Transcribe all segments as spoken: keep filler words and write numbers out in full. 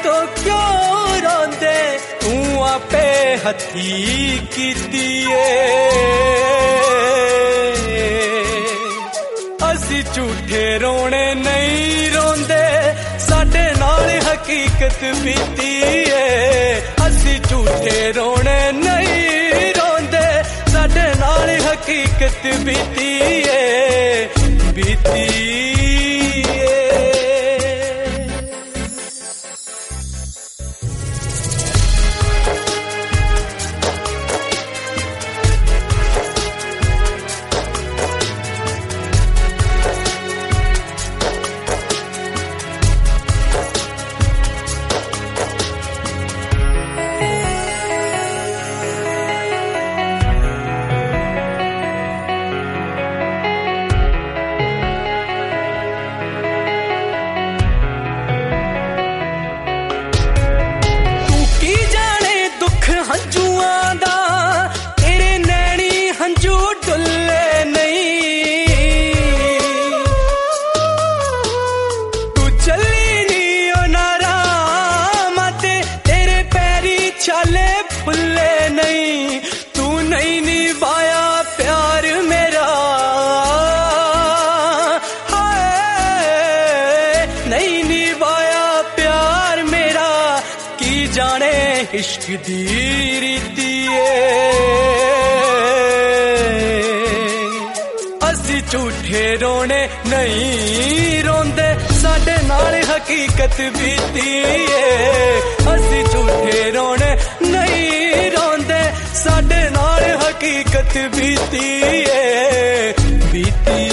तो क्यों रोंदे तू आपे हथी कीती असी झूठे रोने नहीं रोंदे साडे नाल हकीकत बीती असी झूठे रोने नहीं रोंदे साडे नाल हकीकत बीती बीती छाले फुल्ले नहीं तू नहीं निभाया प्यार मेरा हाय नहीं निभाया प्यार मेरा की जाने इश्क दी रीती असी झूठे रोने नहीं रोंदे साडे नाल हकीकत बीती असी झूठे रोने नहीं रोंदे साडे नाल हकीकत बीती बीती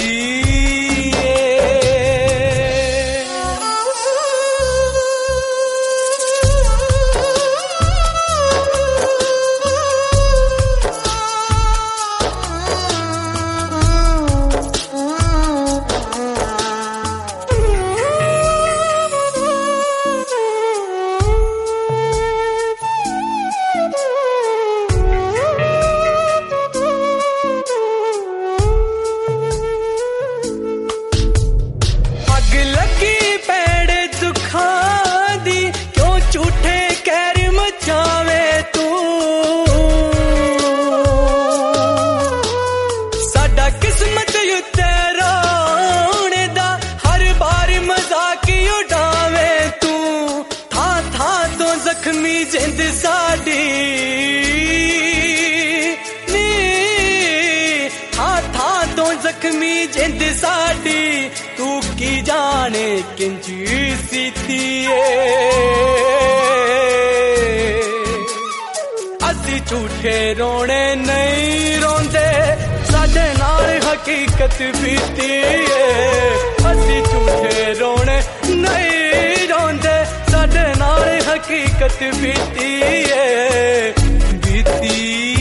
जख्मी जिंद साडी नी था था तो जख्मी जिंद साडी तू की जाने किंज सीती असी झूठे रोने नहीं रोंदे साडे नाल हकीकत बीती असी झूठे रोने नहीं रोंदे साडे नाल हकीकत बीती बीती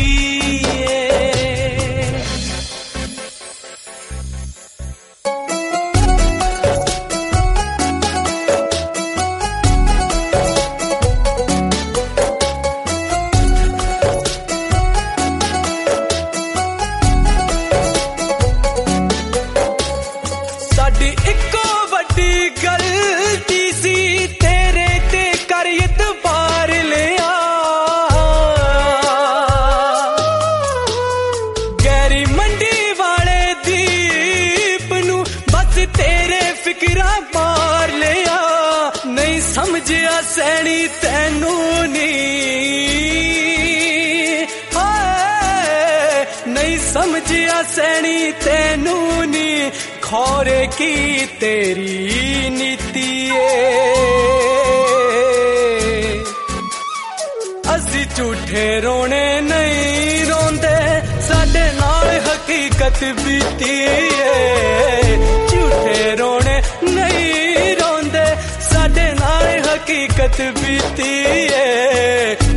साडी इको वड्डी गलती सी तेरे ते कर इतबार लिया गैरी मंडी वाले दीप नू बस तेरे फिकरा मार लिया नहीं समझिया सैनी तैनू नी हाय नहीं समझिया सैनी तैनू नी खौरे की तेरी नीति असी झूठे रोने नहीं रोंदे साडे नाल हकीकत बीती झूठे रोने नहीं रोंदे साडे नाल हकीकत बीती